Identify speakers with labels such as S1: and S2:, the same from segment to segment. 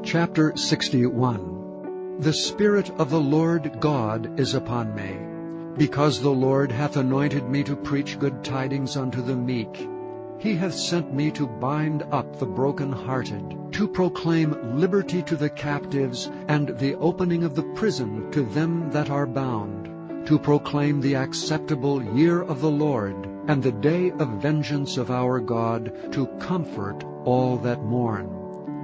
S1: Chapter 61. The Spirit of the Lord God is upon me, because the Lord hath anointed me to preach good tidings unto the meek. He hath sent me to bind up the brokenhearted, to proclaim liberty to the captives, and the opening of the prison to them that are bound, to proclaim the acceptable year of the Lord, and the day of vengeance of our God, to comfort all that mourn.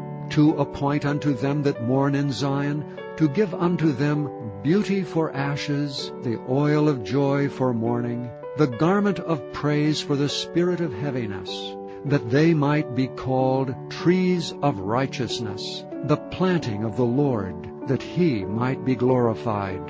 S1: To appoint unto them that mourn in Zion, to give unto them beauty for ashes, the oil of joy for mourning, the garment of praise for the spirit of heaviness, that they might be called trees of righteousness, the planting of the Lord, that he might be glorified.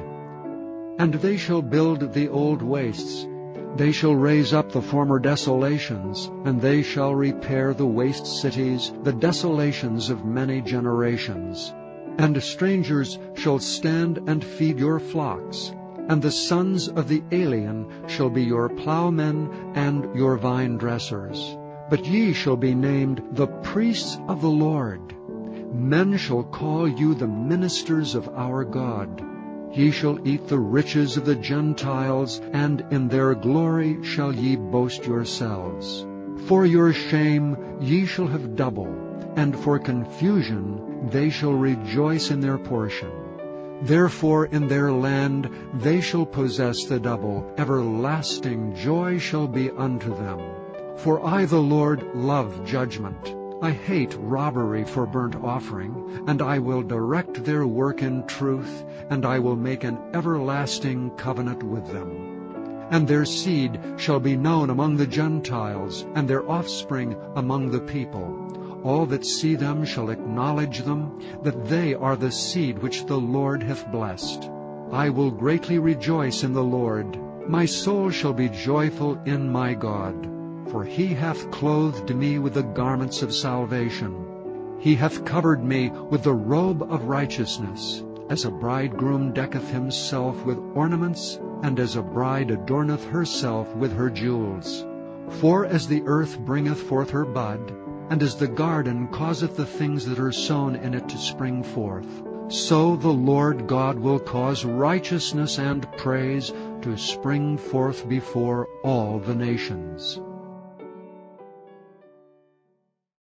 S1: And they shall build the old wastes, they shall raise up the former desolations, and they shall repair the waste cities, the desolations of many generations. And strangers shall stand and feed your flocks, and the sons of the alien shall be your plowmen and your vine dressers. But ye shall be named the priests of the Lord. Men shall call you the ministers of our God. Ye shall eat the riches of the Gentiles, and in their glory shall ye boast yourselves. For your shame ye shall have double, and for confusion they shall rejoice in their portion. Therefore in their land they shall possess the double, everlasting joy shall be unto them. For I the Lord love judgment. I hate robbery for burnt offering, and I will direct their work in truth, and I will make an everlasting covenant with them. And their seed shall be known among the Gentiles, and their offspring among the people. All that see them shall acknowledge them, that they are the seed which the Lord hath blessed. I will greatly rejoice in the Lord. My soul shall be joyful in my God. For he hath clothed me with the garments of salvation. He hath covered me with the robe of righteousness, as a bridegroom decketh himself with ornaments, and as a bride adorneth herself with her jewels. For as the earth bringeth forth her bud, and as the garden causeth the things that are sown in it to spring forth, so the Lord God will cause righteousness and praise to spring forth before all the nations.